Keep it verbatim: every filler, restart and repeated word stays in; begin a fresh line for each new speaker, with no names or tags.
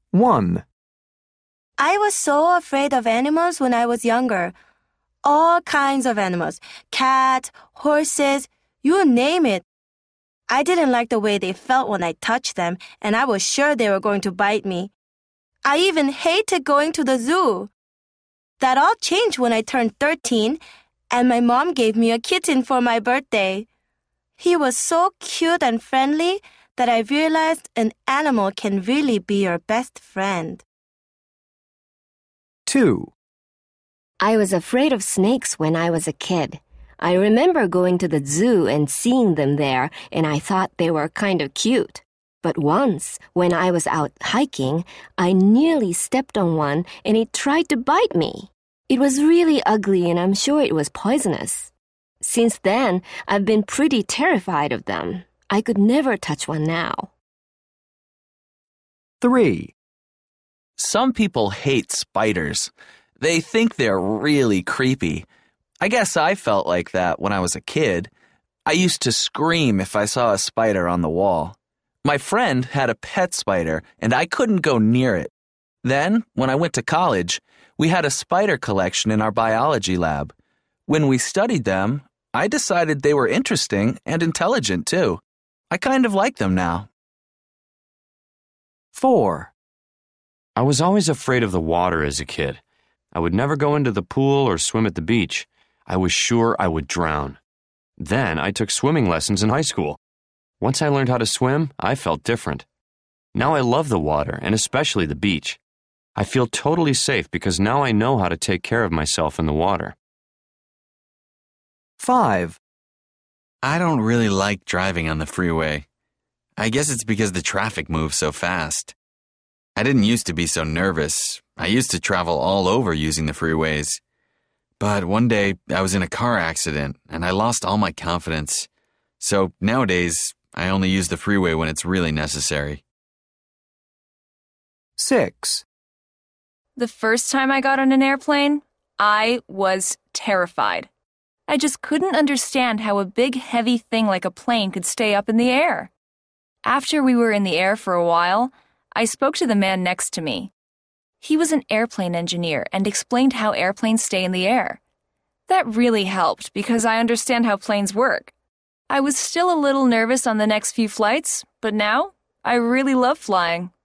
one.
I was so afraid of animals when I was younger. All kinds of animals. Cats, horses, you name it. I didn't like the way they felt when I touched them, and I was sure they were going to bite me. I even hated going to the zoo. That all changed when I turned thirteen, and my mom gave me a kitten for my birthday. He was so cute and friendly that I realized an animal can really be your best friend.
two.
I was afraid of snakes when I was a kid. I remember going to the zoo and seeing them there, and I thought they were kind of cute. But once, when I was out hiking, I nearly stepped on one and it tried to bite me. It was really ugly and I'm sure it was poisonous. Since then, I've been pretty terrified of them. I could never touch one now.
three.
Some people hate spiders. They think they're really creepy. I guess I felt like that when I was a kid. I used to scream if I saw a spider on the wall. My friend had a pet spider, and I couldn't go near it. Then, when I went to college, we had a spider collection in our biology lab. When we studied them, I decided they were interesting and intelligent, too. I kind of like them now.
four.
I was always afraid of the water as a kid. I would never go into the pool or swim at the beach. I was sure I would drown. Then I took swimming lessons in high school. Once I learned how to swim, I felt different. Now I love the water, and especially the beach. I feel totally safe because now I know how to take care of myself in the water.
five.
I don't really like driving on the freeway. I guess it's because the traffic moves so fast. I didn't used to be so nervous. I used to travel all over using the freeways. But one day, I was in a car accident, and I lost all my confidence. So nowadays, I only use the freeway when it's really necessary.
six.
The first time I got on an airplane, I was terrified. I just couldn't understand how a big, heavy thing like a plane could stay up in the air. After we were in the air for a while, I spoke to the man next to me. He was an airplane engineer and explained how airplanes stay in the air. That really helped because I understand how planes work. I was still a little nervous on the next few flights, but now I really love flying.